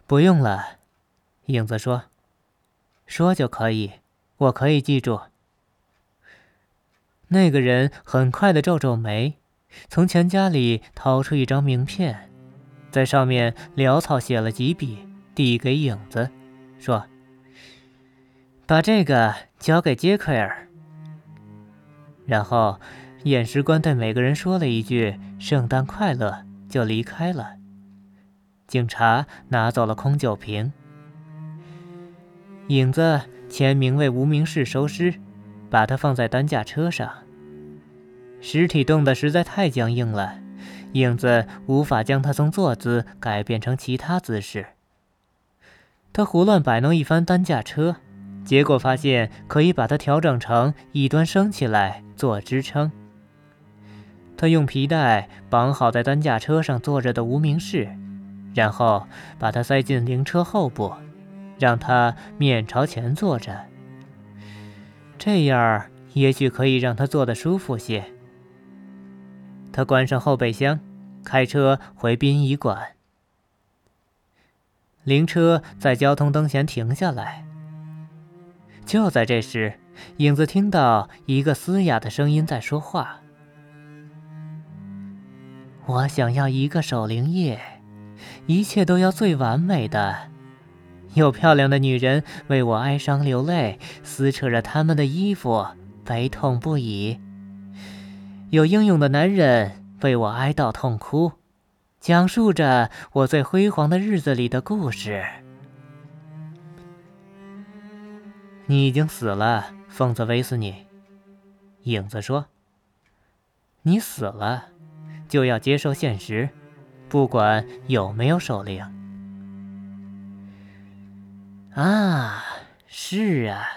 不用了，影子说。说就可以，我可以记住。那个人很快地皱皱眉，从钱夹里掏出一张名片，在上面潦草写了几笔，递给影子，说：“把这个交给杰奎尔。”然后验尸官对每个人说了一句“圣诞快乐”，就离开了。警察拿走了空酒瓶。影子签名为无名氏收尸，把它放在担架车上。尸体冻得实在太僵硬了，影子无法将它从坐姿改变成其他姿势。他胡乱摆弄一番担架车，结果发现可以把它调整成一端升起来做支撑。他用皮带绑好在担架车上坐着的无名氏，然后把它塞进灵车后部，让它面朝前坐着，这样也许可以让他坐得舒服些。他关上后备箱，开车回殡仪馆。灵车在交通灯前停下来。就在这时，影子听到一个嘶哑的声音在说话：“我想要一个守灵夜，一切都要最完美的。有漂亮的女人为我哀伤流泪，撕扯着她们的衣服，悲痛不已。有英勇的男人为我哀悼痛哭，讲述着我最辉煌的日子里的故事。”“你已经死了，疯子威斯尼。”影子说。“你死了，就要接受现实，不管有没有守灵。”“啊，是啊。”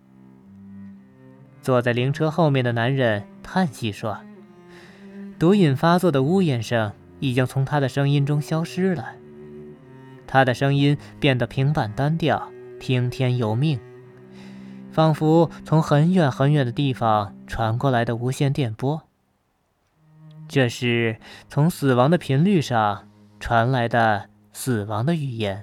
坐在灵车后面的男人叹息说。毒瘾发作的呜咽声已经从他的声音中消失了，他的声音变得平板单调，听天由命，仿佛从很远很远的地方传过来的无线电波。这是从死亡的频率上传来的死亡的语言。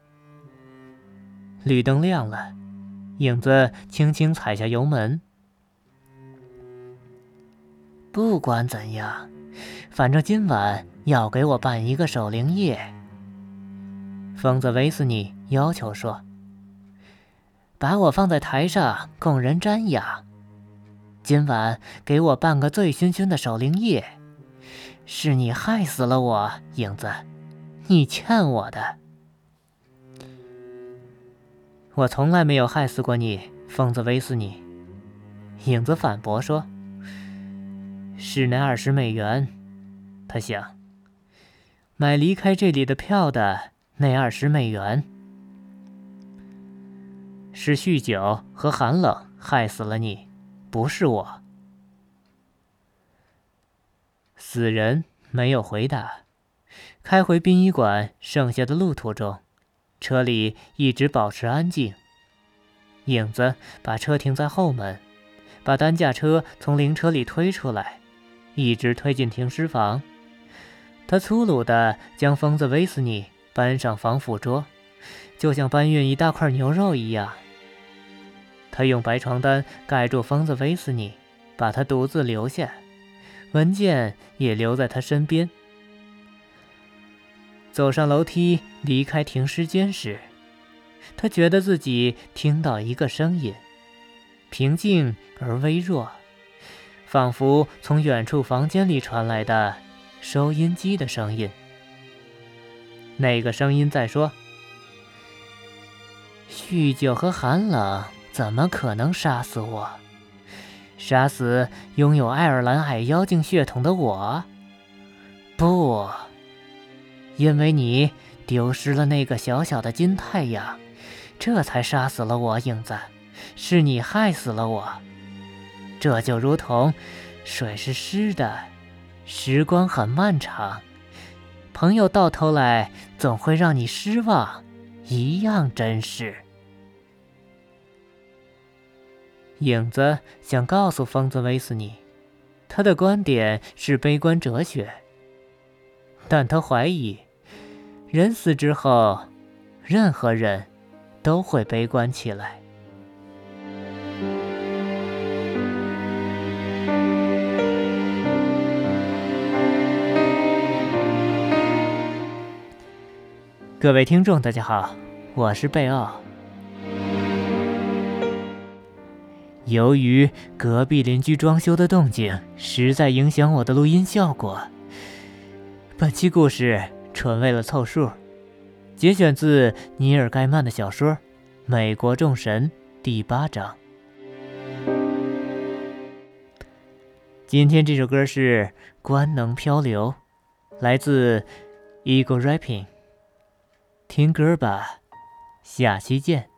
绿灯亮了，影子轻轻踩下油门。“不管怎样，反正今晚要给我办一个守灵夜。”疯子威斯尼要求说，“把我放在台上供人瞻仰。今晚给我办个醉醺醺的守灵夜。是你害死了我，影子，你欠我的。”“我从来没有害死过你，疯子威斯尼。”影子反驳说。“是那20美元，他想，买离开这里的票的那20美元。是酗酒和寒冷害死了你，不是我。”死人没有回答。开回殡仪馆剩下的路途中，车里一直保持安静。影子把车停在后门，把担架车从灵车里推出来，一直推进停尸房。他粗鲁地将疯子威斯尼搬上防腐桌，就像搬运一大块牛肉一样。他用白床单盖住疯子威斯尼，把他独自留下，文件也留在他身边。走上楼梯离开停尸间时，他觉得自己听到一个声音，平静而微弱，仿佛从远处房间里传来的收音机的声音。那个声音在说：“酗酒和寒冷怎么可能杀死我？杀死拥有爱尔兰矮妖精血统的我？不，因为你丢失了那个小小的金太阳，这才杀死了我，影子，是你害死了我。这就如同水是湿的，时光很漫长，朋友到头来总会让你失望，一样真实。”影子想告诉疯子威斯尼，他的观点是悲观哲学，但他怀疑，人死之后， 任何人都会悲观起来。各位听众大家好，我是贝奥。由于隔壁邻居装修的动静实在影响我的录音效果，本期故事纯为了凑数，节选自尼尔·盖曼的小说《美国众神》第8章。今天这首歌是《官能漂流》，来自 Eagle Rapping。听歌吧，下期见。